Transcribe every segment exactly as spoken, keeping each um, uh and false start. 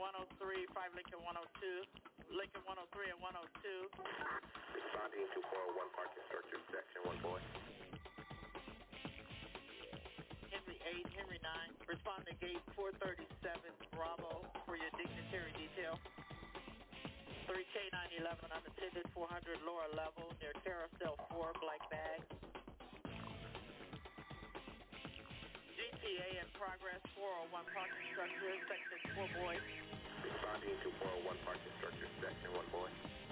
one oh three, five Lincoln one oh two, Lincoln one oh three and one oh two. Responding to four oh one parking structure, section one boy. Henry eight, Henry nine, respond to gate four thirty-seven, Bravo, for your dignitary detail. three K nine eleven, unattended, four hundred lower level, near carousel four, black bag. G P A in progress, four oh one parking structure, section four boy. Responding to four oh one parking structure, section one boy.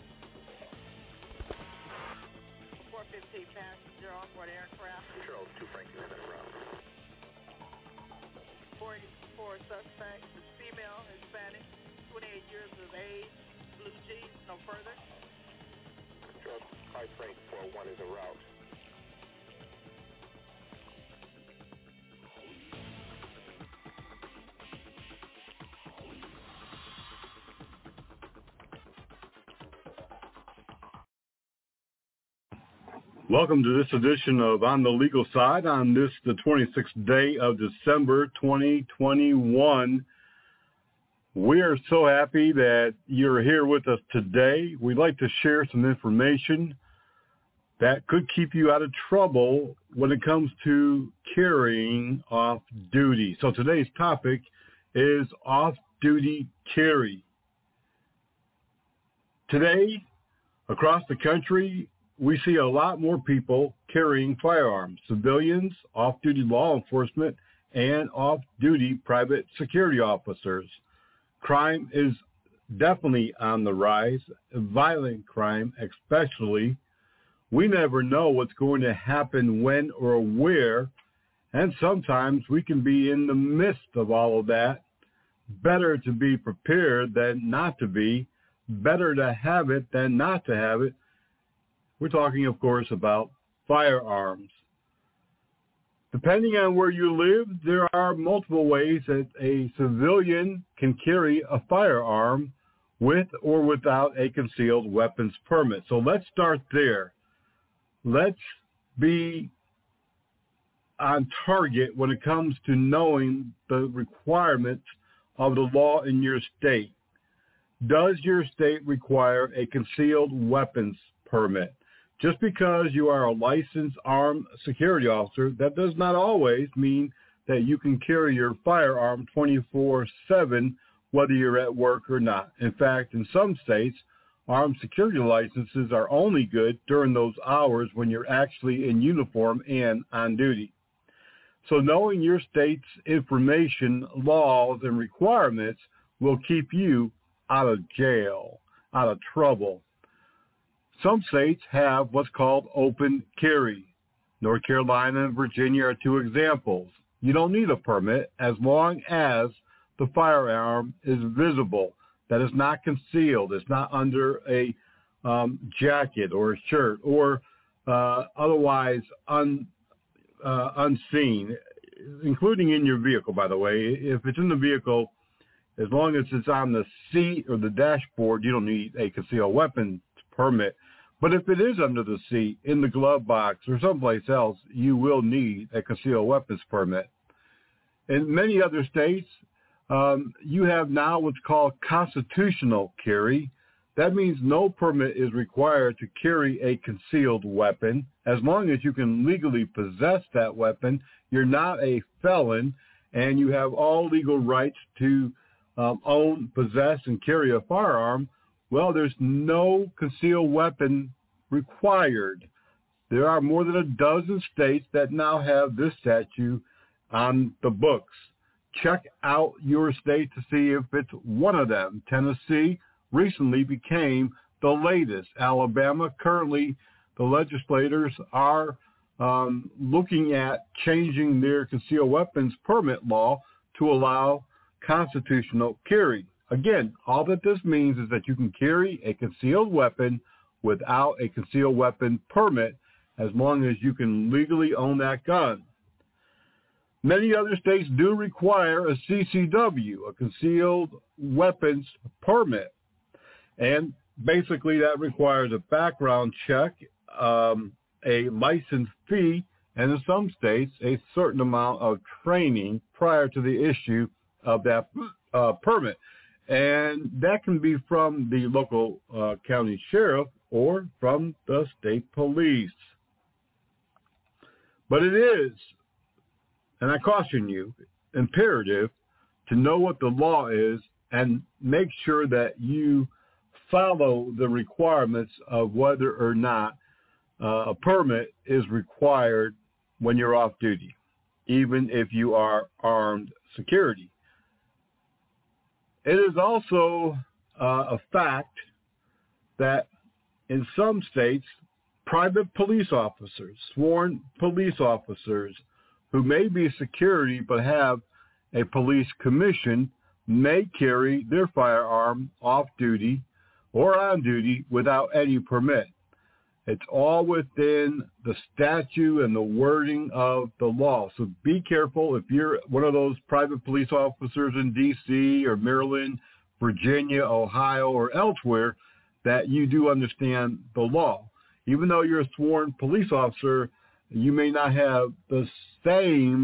four fifteen passenger onboard aircraft. Control two Franklin en route. four eighty-four suspect, is female, Hispanic, twenty-eight years of age, blue jeans, no further. Control five Frank four oh one is en route. Welcome to this edition of On the Legal Side on this, the twenty-sixth day of December, twenty twenty-one. We are so happy that you're here with us today. We'd like to share some information that could keep you out of trouble when it comes to carrying off-duty. So today's topic is off-duty carry. Today, across the country, we see a lot more people carrying firearms, civilians, off-duty law enforcement, and off-duty private security officers. Crime is definitely on the rise, violent crime especially. We never know what's going to happen when or where, and sometimes we can be in the midst of all of that. Better to be prepared than not to be. Better to have it than not to have it. We're talking, of course, about firearms. Depending on where you live, there are multiple ways that a civilian can carry a firearm with or without a concealed weapons permit. So let's start there. Let's be on target when it comes to knowing the requirements of the law in your state. Does your state require a concealed weapons permit? Just because you are a licensed armed security officer, that does not always mean that you can carry your firearm twenty-four seven, whether you're at work or not. In fact, in some states, armed security licenses are only good during those hours when you're actually in uniform and on duty. So knowing your state's information, laws, and requirements will keep you out of jail, out of trouble. Some states have what's called open carry. North Carolina and Virginia are two examples. You don't need a permit as long as the firearm is visible, that is not concealed, it's not under a um, jacket or a shirt or uh, otherwise un, uh, unseen, including in your vehicle, by the way. If it's in the vehicle, as long as it's on the seat or the dashboard, you don't need a concealed weapons permit. But if it is under the seat, in the glove box, or someplace else, you will need a concealed weapons permit. In many other states, um, you have now what's called constitutional carry. That means no permit is required to carry a concealed weapon. As long as you can legally possess that weapon, you're not a felon, and you have all legal rights to um, own, possess, and carry a firearm. Well, there's no concealed weapon required. There are more than a dozen states that now have this statute on the books. Check out your state to see if it's one of them. Tennessee recently became the latest. Alabama, currently the legislators are um, looking at changing their concealed weapons permit law to allow constitutional carry. Again, all that this means is that you can carry a concealed weapon without a concealed weapon permit as long as you can legally own that gun. Many other states do require a C C W, a concealed weapons permit. And basically that requires a background check, um, a license fee, and in some states a certain amount of training prior to the issue of that uh, permit. And that can be from the local uh, county sheriff or from the state police. But it is, and I caution you, imperative to know what the law is and make sure that you follow the requirements of whether or not uh, a permit is required when you're off duty, even if you are armed security. It is also uh, a fact that in some states, private police officers, sworn police officers who may be security but have a police commission may carry their firearm off duty or on duty without any permit. It's all within the statute and the wording of the law. So be careful if you're one of those private police officers in D C or Maryland, Virginia, Ohio, or elsewhere, that you do understand the law. Even though you're a sworn police officer, you may not have the same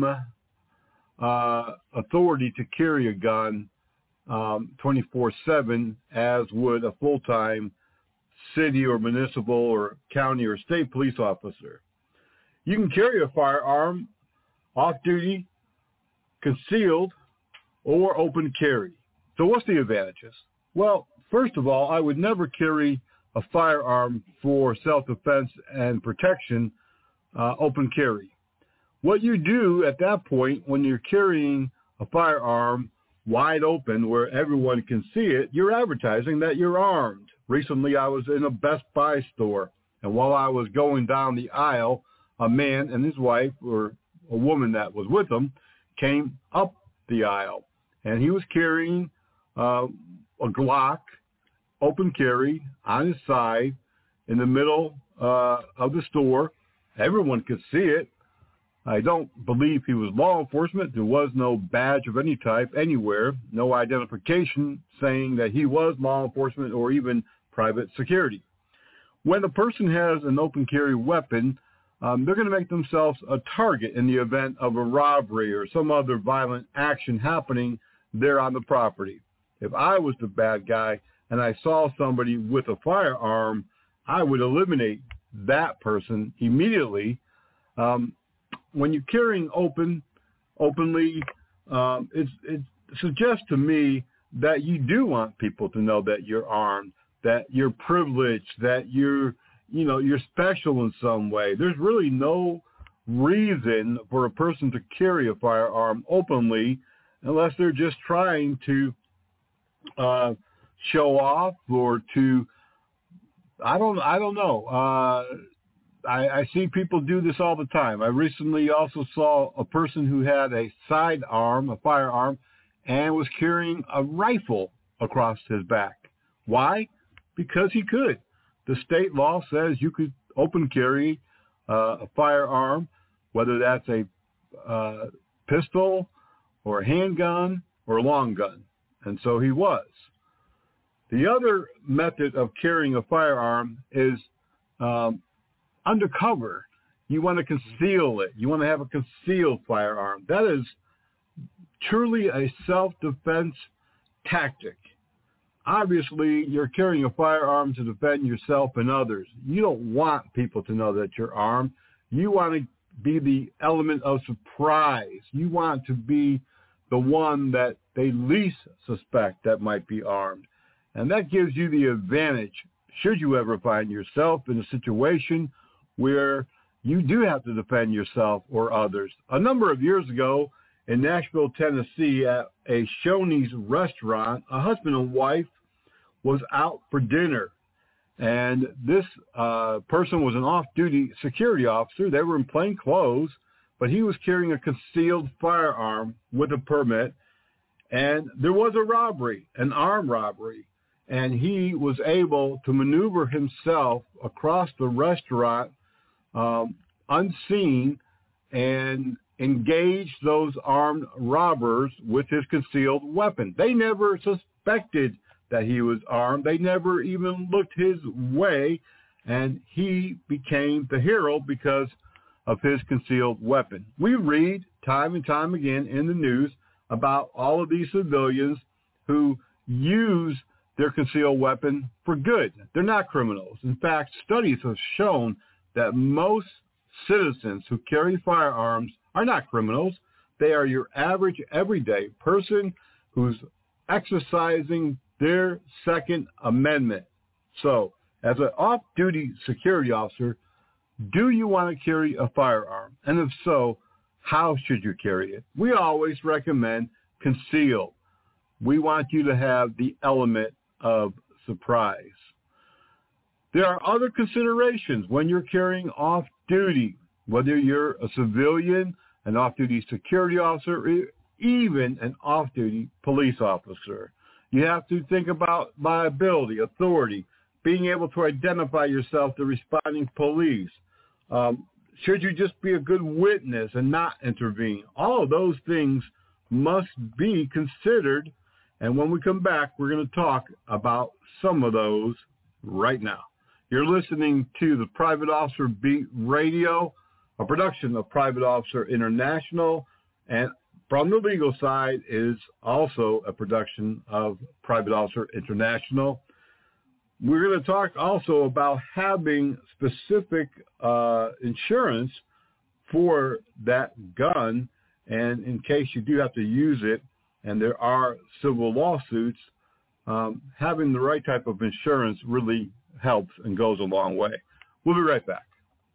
uh, authority to carry a gun um, twenty-four seven as would a full-time city or municipal or county or state police officer. You can carry a firearm off-duty, concealed, or open carry. So what's the advantages? Well, first of all, I would never carry a firearm for self-defense and protection uh, open carry. What you do at that point when you're carrying a firearm wide open where everyone can see it, you're advertising that you're armed. Recently, I was in a Best Buy store, and while I was going down the aisle, a man and his wife, or a woman that was with him, came up the aisle, and he was carrying uh, a Glock, open carry, on his side, in the middle uh, of the store. Everyone could see it. I don't believe he was law enforcement. There was no badge of any type anywhere, no identification saying that he was law enforcement or even private security. When a person has an open carry weapon, um, they're going to make themselves a target in the event of a robbery or some other violent action happening there on the property. If I was the bad guy and I saw somebody with a firearm, I would eliminate that person immediately. Um, when you're carrying open, openly, um, it's, it suggests to me that you do want people to know that you're armed, that you're privileged, that you're, you know, you're special in some way. There's really no reason for a person to carry a firearm openly unless they're just trying to uh, show off or to, I don't, I don't know. Uh, I, I see people do this all the time. I recently also saw a person who had a sidearm, a firearm, and was carrying a rifle across his back. Why? Because he could. The state law says you could open carry uh, a firearm, whether that's a uh, pistol or a handgun or a long gun. And so he was. The other method of carrying a firearm is um, undercover. You want to conceal it. You want to have a concealed firearm. That is truly a self-defense tactic. Obviously, you're carrying a firearm to defend yourself and others. You don't want people to know that you're armed. You want to be the element of surprise. You want to be the one that they least suspect that might be armed. And that gives you the advantage should you ever find yourself in a situation where you do have to defend yourself or others. A number of years ago in Nashville, Tennessee, at a Shoney's restaurant, a husband and wife was out for dinner. And this uh, person was an off-duty security officer. They were in plain clothes, but he was carrying a concealed firearm with a permit. And there was a robbery, an armed robbery. And he was able to maneuver himself across the restaurant um, unseen and engage those armed robbers with his concealed weapon. They never suspected that he was armed. They never even looked his way, and he became the hero because of his concealed weapon. We read time and time again in the news about all of these civilians who use their concealed weapon for good. They're not criminals. In fact, studies have shown that most citizens who carry firearms are not criminals. They are your average, everyday person who's exercising their Second Amendment. So, as an off-duty security officer, do you want to carry a firearm? And if so, how should you carry it? We always recommend concealed. We want you to have the element of surprise. There are other considerations when you're carrying off-duty, whether you're a civilian, an off-duty security officer, or even an off-duty police officer. You have to think about liability, authority, being able to identify yourself to responding police. Um, should you just be a good witness and not intervene? All of those things must be considered. And when we come back, we're going to talk about some of those right now. You're listening to the Private Officer Beat Radio, a production of Private Officer International, and From the Legal Side is also a production of Private Officer International. We're going to talk also about having specific uh, insurance for that gun, and in case you do have to use it, and there are civil lawsuits, um, having the right type of insurance really helps and goes a long way. We'll be right back.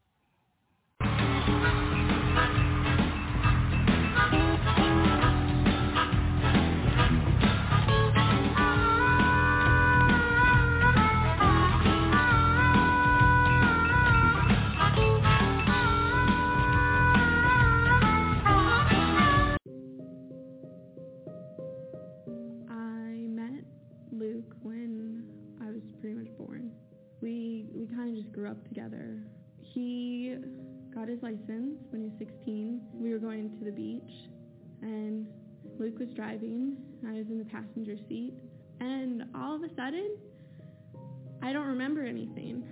Grew up together. He got his license when he was sixteen. We were going to the beach, and Luke was driving. I was in the passenger seat, and all of a sudden, I don't remember anything.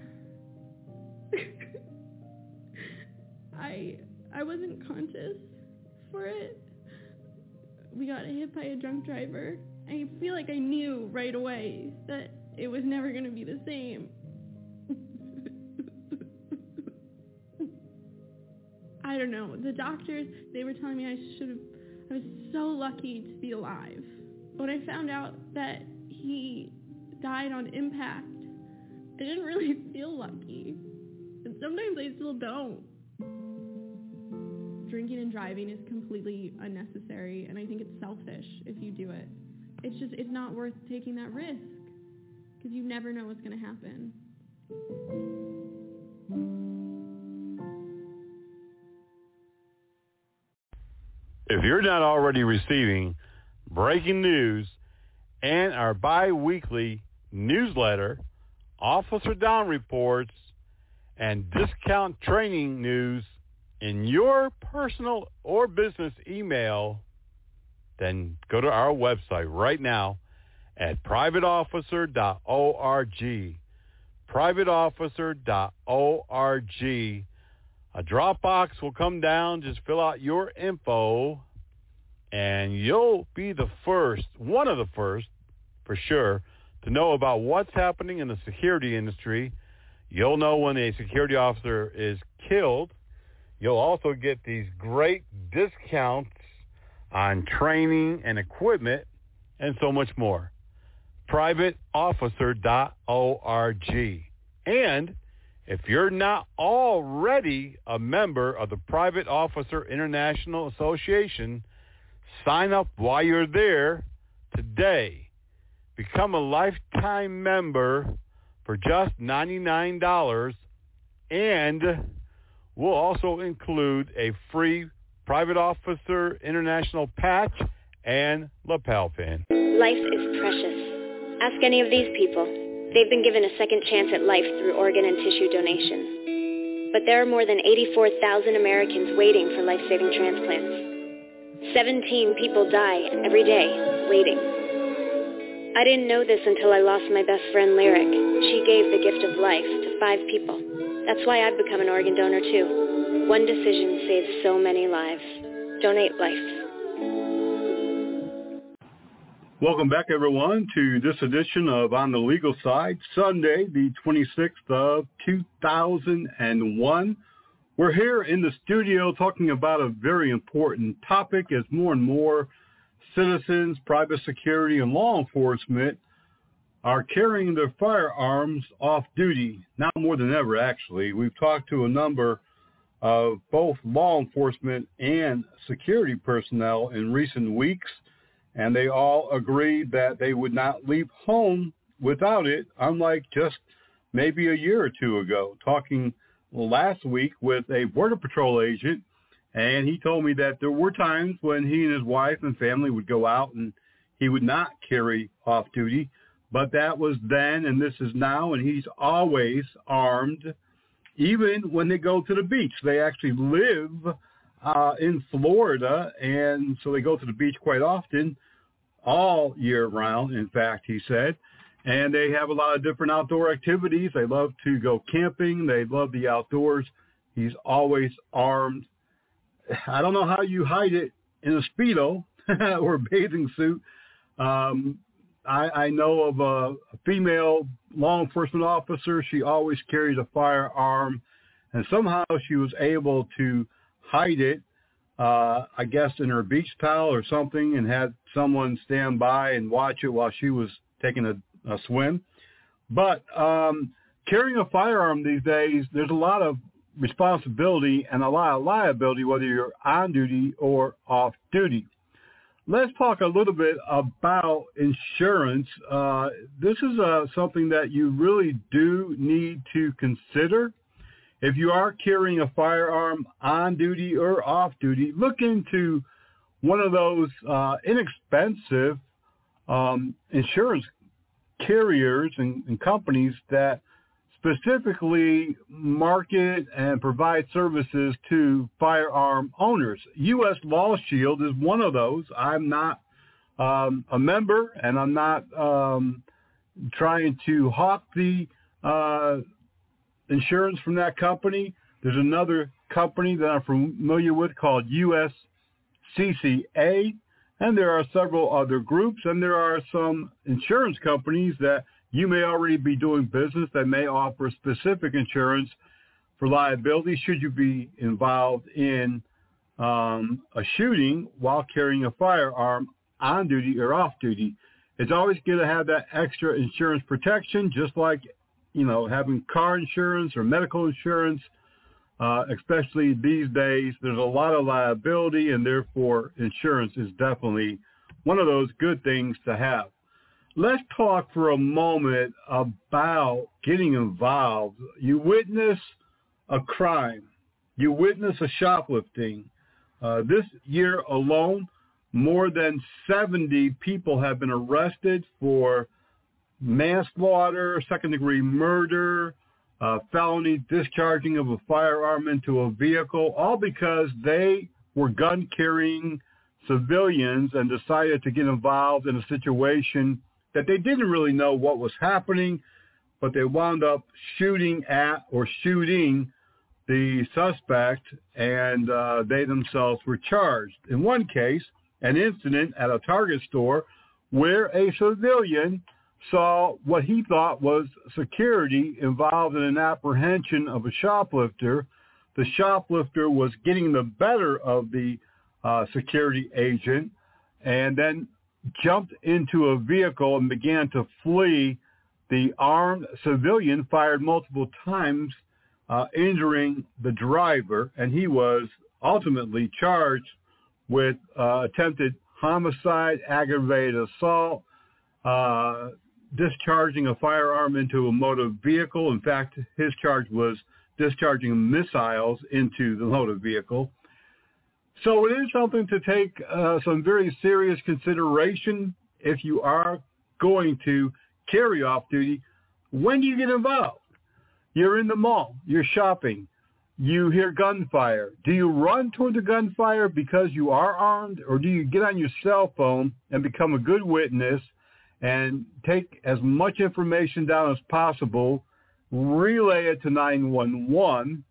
I I wasn't conscious for it. We got hit by a drunk driver. I feel like I knew right away that it was never going to be the same. I don't know. The doctors, they were telling me I should have, I was so lucky to be alive. When I found out that he died on impact, I didn't really feel lucky. And sometimes I still don't. Drinking and driving is completely unnecessary, and I think it's selfish if you do it. It's just, it's not worth taking that risk, because you never know what's going to happen. If you're not already receiving breaking news and our bi-weekly newsletter, Officer Down reports, and discount training news in your personal or business email, then go to our website right now at private officer dot org. private officer dot org. A Dropbox will come down. Just fill out your info, and you'll be the first, one of the first, for sure, to know about what's happening in the security industry. You'll know when a security officer is killed. You'll also get these great discounts on training and equipment and so much more. private officer dot org. And if you're not already a member of the Private Officer International Association, sign up while you're there today. Become a lifetime member for just ninety-nine dollars, and we'll also include a free Private Officer International patch and lapel pin. Life is precious. Ask any of these people. They've been given a second chance at life through organ and tissue donation. But there are more than eighty-four thousand Americans waiting for life-saving transplants. seventeen people die every day waiting. I didn't know this until I lost my best friend, Lyric. She gave the gift of life to five people. That's why I've become an organ donor, too. One decision saves so many lives. Donate life. Welcome back, everyone, to this edition of On the Legal Side, Sunday, the twenty-sixth of two thousand one. We're here in the studio talking about a very important topic as more and more citizens, private security, and law enforcement are carrying their firearms off duty, now more than ever, actually. We've talked to a number of both law enforcement and security personnel in recent weeks, and they all agreed that they would not leave home without it, unlike just maybe a year or two ago. Talking last week with a Border Patrol agent, and he told me that there were times when he and his wife and family would go out and he would not carry off duty, but that was then and this is now, and he's always armed, even when they go to the beach. They actually live uh, in Florida, and so they go to the beach quite often, all year round, in fact, he said. And they have a lot of different outdoor activities. They love to go camping. They love the outdoors. He's always armed. I don't know how you hide it in a Speedo or a bathing suit. Um, I, I know of a, a female law enforcement officer. She always carries a firearm, and somehow she was able to hide it, uh, I guess, in her beach towel or something, and had someone stand by and watch it while she was taking a, a swim. But um, carrying a firearm these days, there's a lot of responsibility and a lot of liability, whether you're on duty or off duty. Let's talk a little bit about insurance. Uh, this is uh, something that you really do need to consider. If you are carrying a firearm on duty or off duty, look into one of those uh, inexpensive um, insurance carriers and, and companies that specifically market and provide services to firearm owners. U S Law Shield is one of those. I'm not um, a member, and I'm not um, trying to hawk the uh, insurance from that company. There's another company that I'm familiar with called U S C C A, and there are several other groups, and there are some insurance companies that you may already be doing business that may offer specific insurance for liability should you be involved in um, a shooting while carrying a firearm on duty or off duty. It's always good to have that extra insurance protection, just like, you know, having car insurance or medical insurance, uh, especially these days. There's a lot of liability, and therefore insurance is definitely one of those good things to have. Let's talk for a moment about getting involved. You witness a crime. You witness a shoplifting. Uh, this year alone, more than seventy people have been arrested for manslaughter, second-degree murder, uh, felony discharging of a firearm into a vehicle, all because they were gun-carrying civilians and decided to get involved in a situation that they didn't really know what was happening, but they wound up shooting at or shooting the suspect, and uh, they themselves were charged. In one case, an incident at a Target store where a civilian saw what he thought was security involved in an apprehension of a shoplifter. The shoplifter was getting the better of the uh, security agent and then jumped into a vehicle and began to flee. The armed civilian fired multiple times, uh, injuring the driver, and he was ultimately charged with uh, attempted homicide, aggravated assault, uh, discharging a firearm into a motor vehicle. In fact, his charge was discharging missiles into the motor vehicle. So it is something to take uh, some very serious consideration if you are going to carry off duty. When do you get involved? You're in the mall. You're shopping. You hear gunfire. Do you run toward the gunfire because you are armed, or do you get on your cell phone and become a good witness and take as much information down as possible, relay it to nine one one,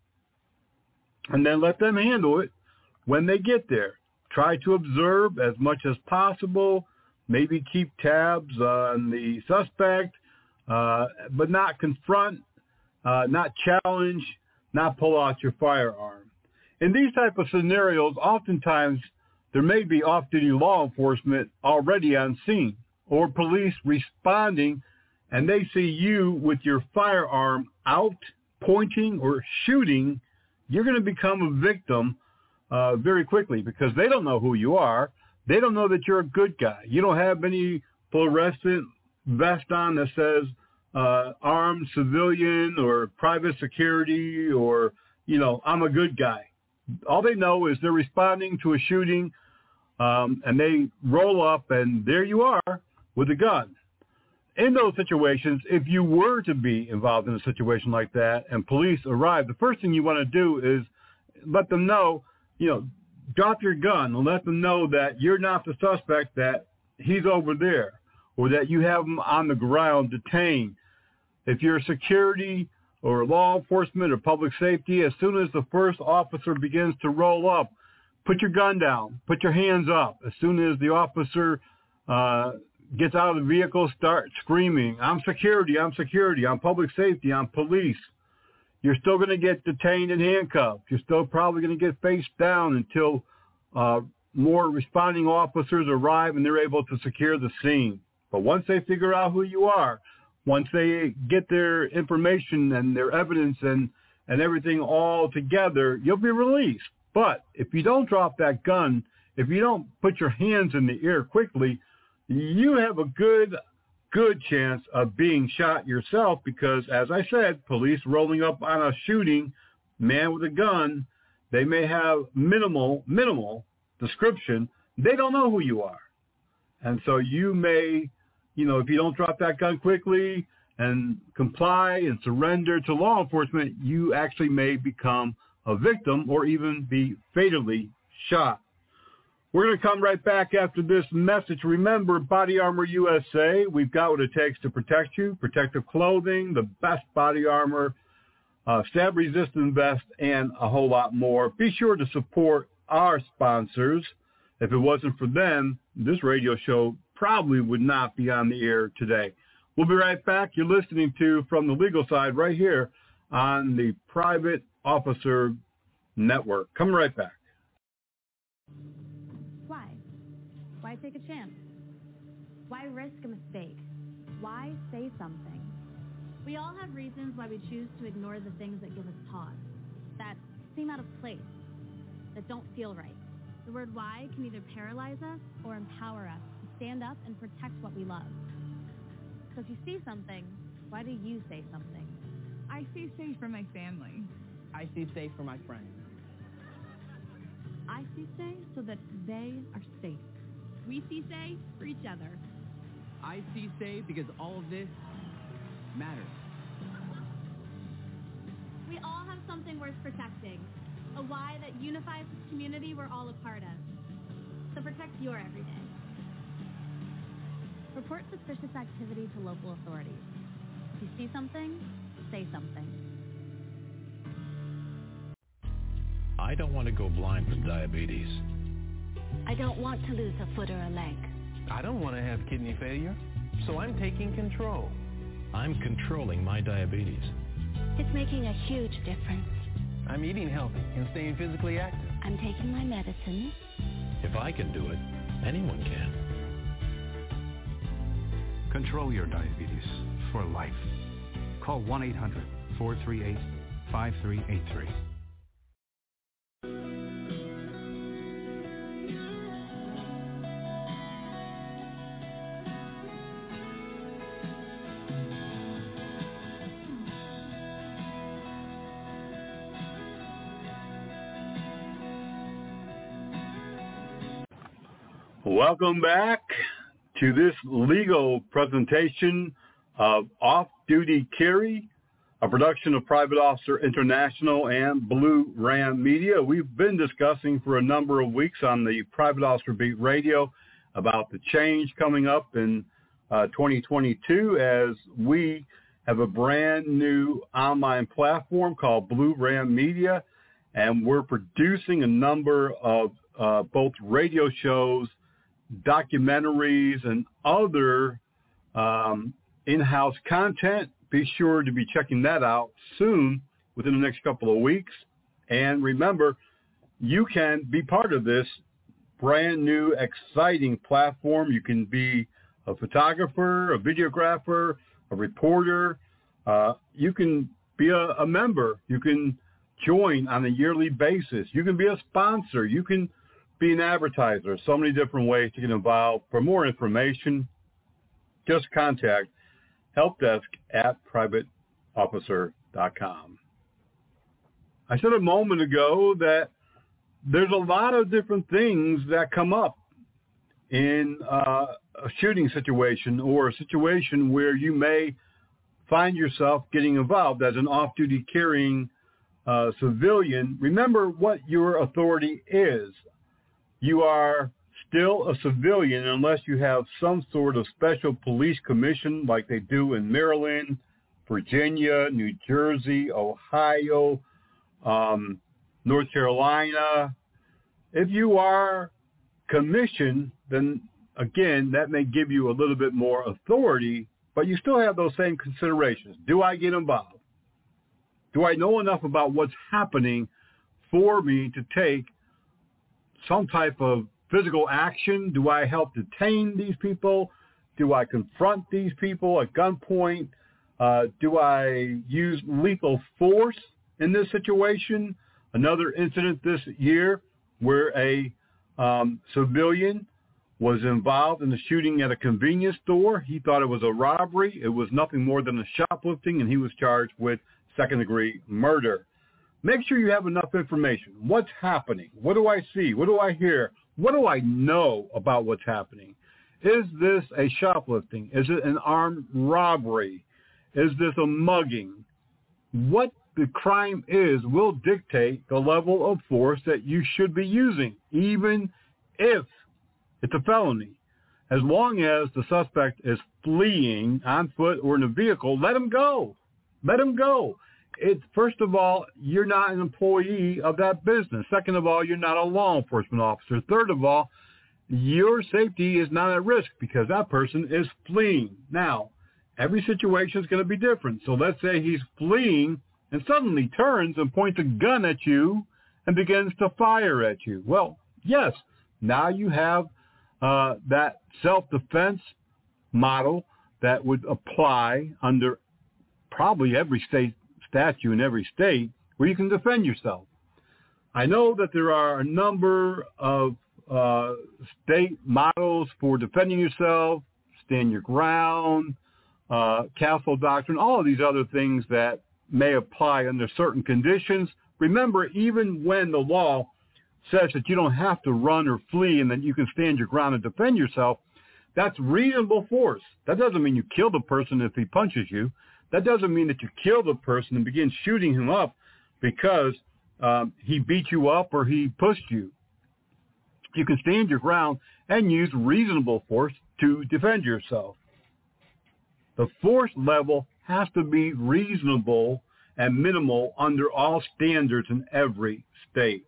and then let them handle it when they get there? Try to observe as much as possible. maybe keep tabs on the suspect, uh, but not confront, uh, not challenge, not pull out your firearm. In these type of scenarios, oftentimes there may be off-duty law enforcement already on scene or police responding, and they see you with your firearm out, pointing or shooting. You're going to become a victim uh, very quickly because they don't know who you are. They don't know that you're a good guy. You don't have any fluorescent vest on that says uh, armed civilian or private security or, you know, I'm a good guy. All they know is they're responding to a shooting, um, and they roll up, and there you are with a gun. In those situations, if you were to be involved in a situation like that and police arrive, the first thing you want to do is let them know, you know, drop your gun and let them know that you're not the suspect, that he's over there, or that you have him on the ground detained. If you're security or law enforcement or public safety, as soon as the first officer begins to roll up, put your gun down, put your hands up. As soon as the officer uh, gets out of the vehicle, start screaming, I'm security, I'm security, I'm public safety, I'm police. You're still going to get detained and handcuffed. You're still probably going to get face down until uh, more responding officers arrive and they're able to secure the scene. But once they figure out who you are, once they get their information and their evidence and, and everything all together, you'll be released. But if you don't drop that gun, if you don't put your hands in the air quickly, you have a good, good chance of being shot yourself because, as I said, police rolling up on a shooting, man with a gun, they may have minimal, minimal description. They don't know who you are. And so you may, you know, if you don't drop that gun quickly and comply and surrender to law enforcement, you actually may become a victim or even be fatally shot. We're going to come right back after this message. Remember, Body Armor U S A, we've got what it takes to protect you, protective clothing, the best body armor, uh, stab-resistant vest, and a whole lot more. Be sure to support our sponsors. If it wasn't for them, this radio show probably would not be on the air today. We'll be right back. You're listening to From the Legal Side right here on the Private Officer Network. Coming right back. Why? Why take a chance? Why risk a mistake? Why say something? We all have reasons why we choose to ignore the things that give us pause, that seem out of place, that don't feel right. The word why can either paralyze us or empower us to stand up and protect what we love. So if you see something, why do you say something? I see safe for my family. I see safe for my friends. I see say so that they are safe. We see say for each other. I see say because all of this matters. We all have something worth protecting, a why that unifies this community we're all a part of. So protect your everyday. Report suspicious activity to local authorities. If you see something, say something. I don't want to go blind from diabetes. I don't want to lose a foot or a leg. I don't want to have kidney failure, so I'm taking control. I'm controlling my diabetes. It's making a huge difference. I'm eating healthy and staying physically active. I'm taking my medicine. If I can do it, anyone can. Control your diabetes for life. Call one eight hundred, four three eight, five three eight three. Welcome back to this legal presentation of Off-Duty Carry, a production of Private Officer International and Blue Ram Media. We've been discussing for a number of weeks on the Private Officer Beat Radio about the change coming up in uh, twenty twenty-two as we have a brand new online platform called Blue Ram Media, and we're producing a number of uh, both radio shows documentaries and other um, in-house content. Be sure to be checking that out soon within the next couple of weeks. And remember, you can be part of this brand new, exciting platform. You can be a photographer, a videographer, a reporter. Uh, you can be a, a member. You can join on a yearly basis. You can be a sponsor. You can be an advertiser. So many different ways to get involved. For more information, just contact helpdesk at private officer dot com. I said a moment ago that there's a lot of different things that come up in uh, a shooting situation or a situation where you may find yourself getting involved as an off-duty carrying uh, civilian. Remember what your authority is. You are still a civilian unless you have some sort of special police commission like they do in Maryland, Virginia, New Jersey, Ohio, um, North Carolina. If you are commissioned, then again, that may give you a little bit more authority, but you still have those same considerations. Do I get involved? Do I know enough about what's happening for me to take some type of physical action? Do I help detain these people? Do I confront these people at gunpoint? Uh, do I use lethal force in this situation? Another incident this year where a um, civilian was involved in the shooting at a convenience store. He thought it was a robbery. It was nothing more than a shoplifting, and he was charged with second-degree murder. Make sure you have enough information. What's happening? What do I see? What do I hear? What do I know about what's happening? Is this a shoplifting? Is it an armed robbery? Is this a mugging? What the crime is will dictate the level of force that you should be using, even if it's a felony. As long as the suspect is fleeing on foot or in a vehicle, let him go. Let him go. It's, first of all, you're not an employee of that business. Second of all, you're not a law enforcement officer. Third of all, your safety is not at risk because that person is fleeing. Now, every situation is going to be different. So let's say he's fleeing and suddenly turns and points a gun at you and begins to fire at you. Well, yes, now you have uh, that self-defense model that would apply under probably every state statute in every state where you can defend yourself. I know that there are a number of uh, state models for defending yourself, stand your ground, uh, castle doctrine, all of these other things that may apply under certain conditions. Remember, even when the law says that you don't have to run or flee and that you can stand your ground and defend yourself, that's reasonable force. That doesn't mean you kill the person if he punches you. That doesn't mean that you kill the person and begin shooting him up because um, he beat you up or he pushed you. You can stand your ground and use reasonable force to defend yourself. The force level has to be reasonable and minimal under all standards in every state.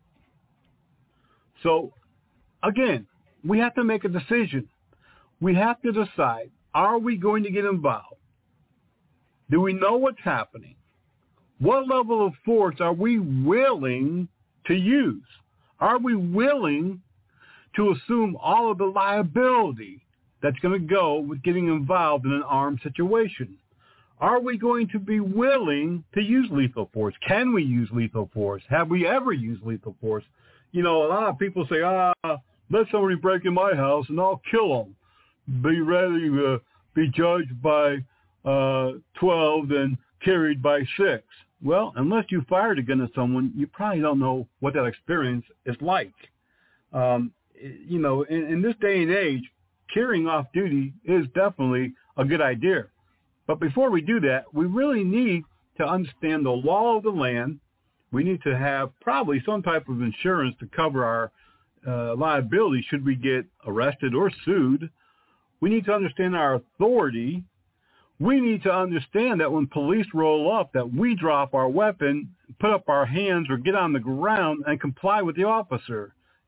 So, again, we have to make a decision. We have to decide, are we going to get involved? Do we know what's happening? What level of force are we willing to use? Are we willing to assume all of the liability that's going to go with getting involved in an armed situation? Are we going to be willing to use lethal force? Can we use lethal force? Have we ever used lethal force? You know, a lot of people say, ah, let somebody break in my house and I'll kill them. Be ready to be judged by uh, twelve and carried by six. Well, unless you fired a gun at someone, you probably don't know what that experience is like. Um, you know, in, in this day and age, carrying off duty is definitely a good idea. But before we do that, we really need to understand the law of the land. We need to have probably some type of insurance to cover our uh, liability should we get arrested or sued. We need to understand our authority. We need to understand that when police roll up, that we drop our weapon, put up our hands, or get on the ground and comply with the officer.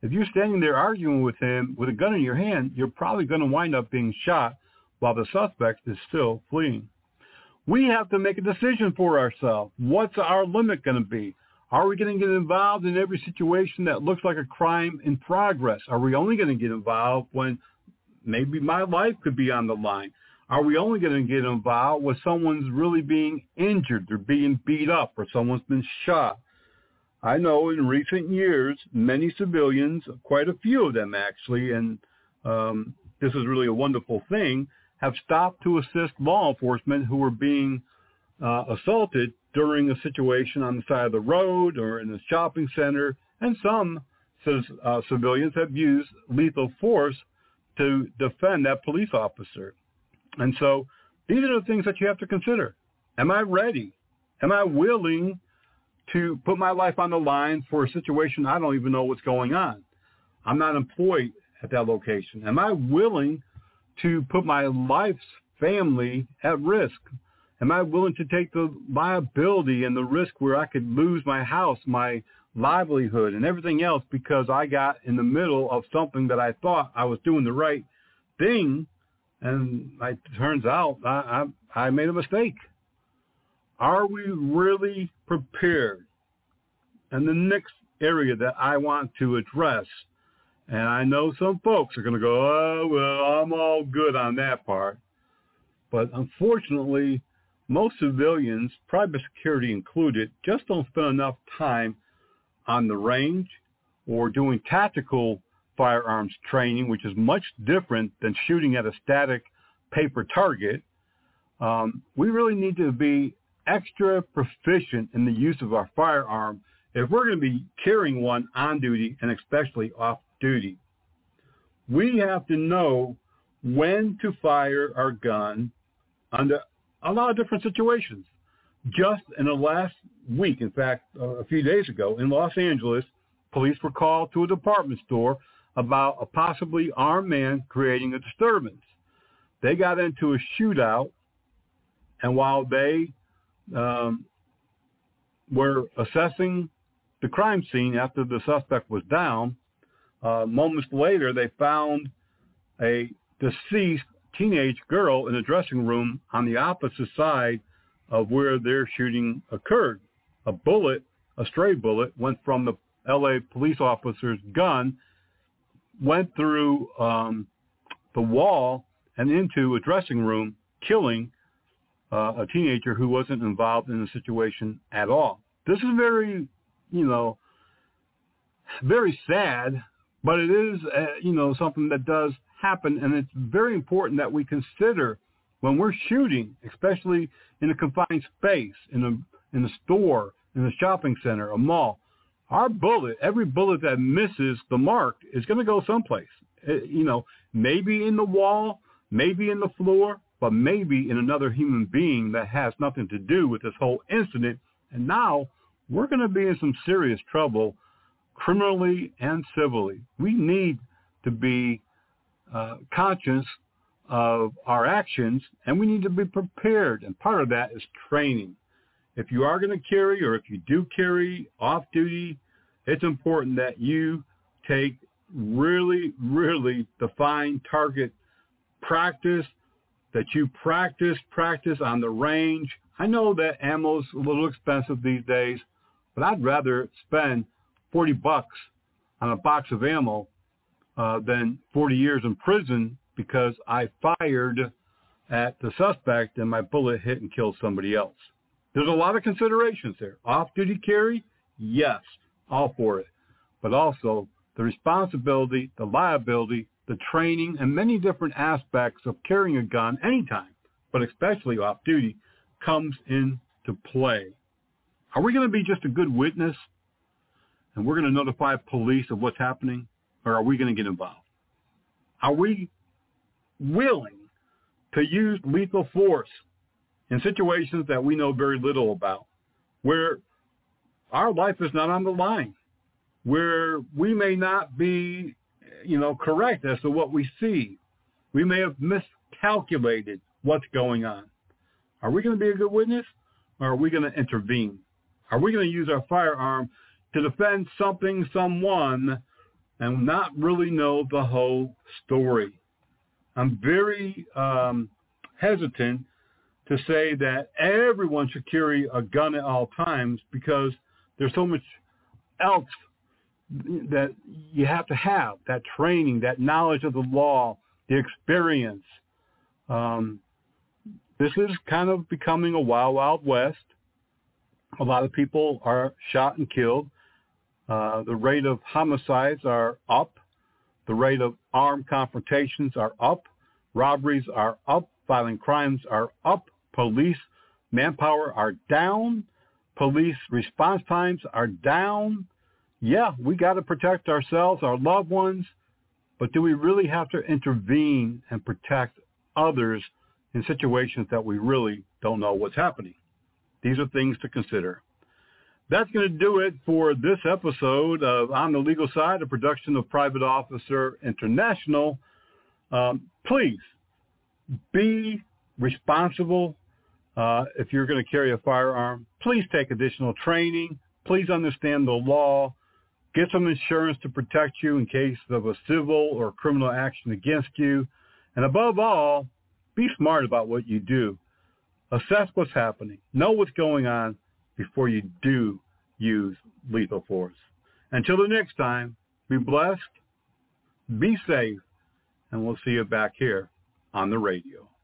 if you're standing there arguing with him with a gun in your hand, you're probably going to wind up being shot while the suspect is still fleeing. We have to make a decision for ourselves. What's our limit going to be? Are we going to get involved in every situation that looks like a crime in progress? Are we only going to get involved when maybe my life could be on the line? Are we only going to get involved when someone's really being injured, they're being beat up, or someone's been shot? I know in recent years, many civilians, quite a few of them actually, and um, this is really a wonderful thing, have stopped to assist law enforcement who were being uh, assaulted during a situation on the side of the road or in a shopping center. And some uh, civilians have used lethal force to defend that police officer. And so these are the things that you have to consider. Am I ready? Am I willing to put my life on the line for a situation I don't even know what's going on? I'm not employed at that location. Am I willing to put my life's family at risk? Am I willing to take the liability and the risk where I could lose my house, my livelihood, and everything else because I got in the middle of something that I thought I was doing the right thing, and it turns out I, I, I made a mistake? Are we really prepared? And the next area that I want to address, and I know some folks are going to go, oh, well, I'm all good on that part. But unfortunately, most civilians, private security included, just don't spend enough time on the range or doing tactical firearms training, which is much different than shooting at a static paper target. Um, we really need to be extra proficient in the use of our firearm if we're going to be carrying one on duty and especially off duty. We have to know when to fire our gun under a lot of different situations. Just in the last week, in fact, uh, a few days ago in Los Angeles, police were called to a department store about a possibly armed man creating a disturbance. They got into a shootout, and while they um, were assessing the crime scene after the suspect was down, uh, moments later they found a deceased teenage girl in a dressing room on the opposite side of where their shooting occurred. A bullet, a stray bullet, went from the L A police officer's gun, went through um, the wall and into a dressing room, killing uh, a teenager who wasn't involved in the situation at all. This is very, you know, very sad, but it is, uh, you know, something that does happen, and it's very important that we consider when we're shooting, especially in a confined space, in a in a store, in a shopping center, a mall. Our bullet, every bullet that misses the mark is going to go someplace. It, you know, maybe in the wall, maybe in the floor, but maybe in another human being that has nothing to do with this whole incident. And now we're going to be in some serious trouble, criminally and civilly. We need to be uh, conscious of our actions, and we need to be prepared. And part of that is training. If you are going to carry, or if you do carry off duty, it's important that you take really, really defined target practice, that you practice, practice on the range. I know that ammo's a little expensive these days, but I'd rather spend forty bucks on a box of ammo uh, than forty years in prison because I fired at the suspect and my bullet hit and killed somebody else. There's a lot of considerations there. Off-duty carry, yes, all for it. But also the responsibility, the liability, the training, and many different aspects of carrying a gun anytime, but especially off-duty, comes into play. Are we going to be just a good witness and we're going to notify police of what's happening, or are we going to get involved? Are we willing to use lethal force in situations that we know very little about, where our life is not on the line, where we may not be, you know, correct as to what we see? We may have miscalculated what's going on. Are we going to be a good witness, or are we going to intervene? Are we going to use our firearm to defend something, someone, and not really know the whole story. I'm very um, hesitant to say that everyone should carry a gun at all times because there's so much else that you have to have, that training, that knowledge of the law, the experience. Um, this is kind of becoming a wild, wild west. A lot of people are shot and killed. Uh, the rate of homicides are up. The rate of armed confrontations are up. Robberies are up. Violent crimes are up. Police manpower are down. Police response times are down. Yeah, we got to protect ourselves, our loved ones, but do we really have to intervene and protect others in situations that we really don't know what's happening? These are things to consider. That's going to do it for this episode of On the Legal Side, a production of Private Officer International. Um, please be responsible. Uh, if you're going to carry a firearm, please take additional training. Please understand the law. Get some insurance to protect you in case of a civil or criminal action against you. And above all, be smart about what you do. Assess what's happening. Know what's going on before you do use lethal force. Until the next time, be blessed, be safe, and we'll see you back here on the radio.